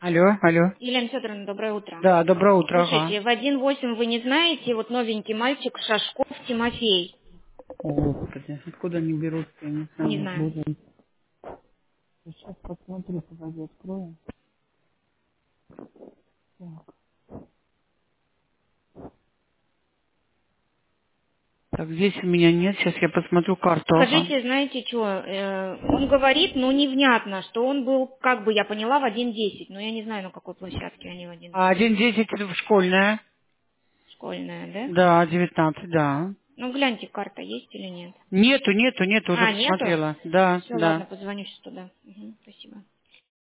Алло, алло. Елена Федоровна, доброе утро. Да, доброе утро, ага. Слушайте, в 1.8 вы не знаете, вот новенький мальчик Шашков Тимофей? О, Господи, откуда они берутся, я не Не знаю. знаю. Боже. Сейчас посмотрю, подожди, открою. Так. Так, здесь у меня нет, сейчас я посмотрю карту, ага. Скажите, знаете что, он говорит, ну, невнятно, что он был, как бы я поняла, в 1.10, но я не знаю, на какой площадке они в А 1.8. 1.10 это школьная? Школьная, да? Да, 19, да. Ну, гляньте, карта есть или нет. Нету, уже А, нету? посмотрела. Да, Все, ладно, да. позвоню сейчас туда. Мгм, спасибо.